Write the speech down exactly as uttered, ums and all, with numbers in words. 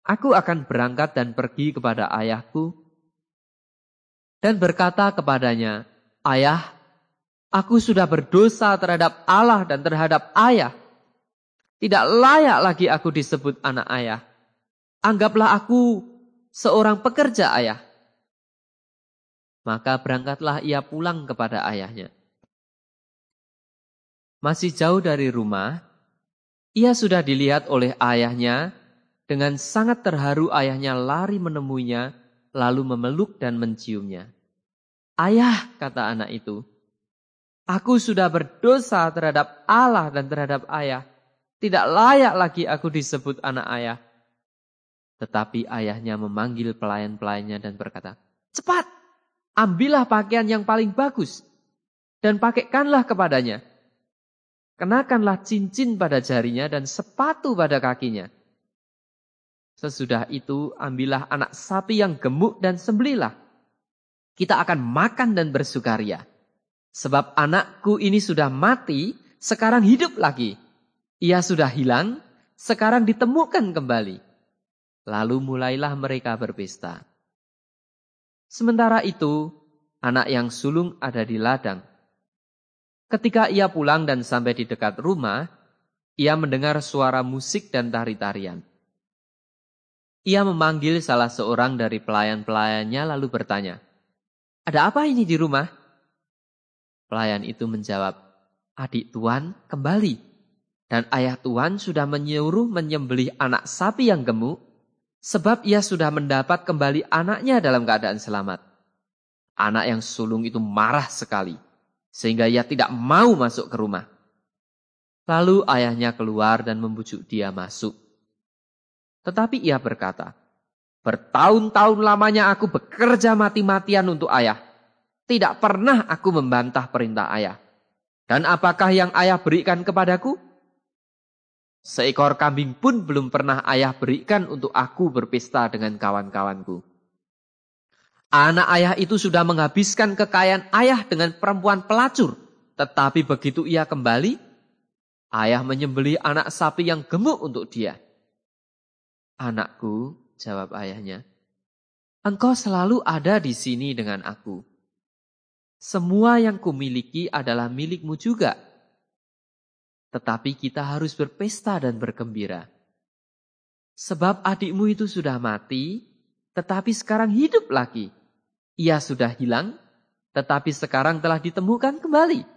Aku akan berangkat dan pergi kepada ayahku dan berkata kepadanya, Ayah, aku sudah berdosa terhadap Allah dan terhadap ayah. Tidak layak lagi aku disebut anak ayah. Anggaplah aku seorang pekerja ayah. Maka berangkatlah ia pulang kepada ayahnya. Masih jauh dari rumah, ia sudah dilihat oleh ayahnya. Dengan sangat terharu ayahnya lari menemuinya, lalu memeluk dan menciumnya. Ayah, kata anak itu, aku sudah berdosa terhadap Allah dan terhadap ayah. Tidak layak lagi aku disebut anak ayah. Tetapi ayahnya memanggil pelayan-pelayannya dan berkata, cepat, ambillah pakaian yang paling bagus dan pakaikanlah kepadanya. Kenakanlah cincin pada jarinya dan sepatu pada kakinya. Sesudah itu ambillah anak sapi yang gemuk dan sembelihlah. Kita akan makan dan bersukaria. Sebab anakku ini sudah mati, sekarang hidup lagi. Ia sudah hilang, sekarang ditemukan kembali. Lalu mulailah mereka berpesta. Sementara itu, anak yang sulung ada di ladang. Ketika ia pulang dan sampai di dekat rumah, ia mendengar suara musik dan tari-tarian. Ia memanggil salah seorang dari pelayan-pelayannya lalu bertanya, ada apa ini di rumah? Pelayan itu menjawab, adik tuan kembali. Dan ayah tuan sudah menyuruh menyembelih anak sapi yang gemuk, sebab ia sudah mendapat kembali anaknya dalam keadaan selamat. Anak yang sulung itu marah sekali, sehingga ia tidak mau masuk ke rumah. Lalu ayahnya keluar dan membujuk dia masuk. Tetapi ia berkata, bertahun-tahun lamanya aku bekerja mati-matian untuk ayah. Tidak pernah aku membantah perintah ayah. Dan apakah yang ayah berikan kepadaku? Seekor kambing pun belum pernah ayah berikan untuk aku berpesta dengan kawan-kawanku. Anak ayah itu sudah menghabiskan kekayaan ayah dengan perempuan pelacur. Tetapi begitu ia kembali, ayah menyembelih anak sapi yang gemuk untuk dia. Anakku, jawab ayahnya, engkau selalu ada di sini dengan aku. Semua yang kumiliki adalah milikmu juga. Tetapi kita harus berpesta dan bergembira. Sebab adikmu itu sudah mati, tetapi sekarang hidup lagi. Ia sudah hilang, tetapi sekarang telah ditemukan kembali.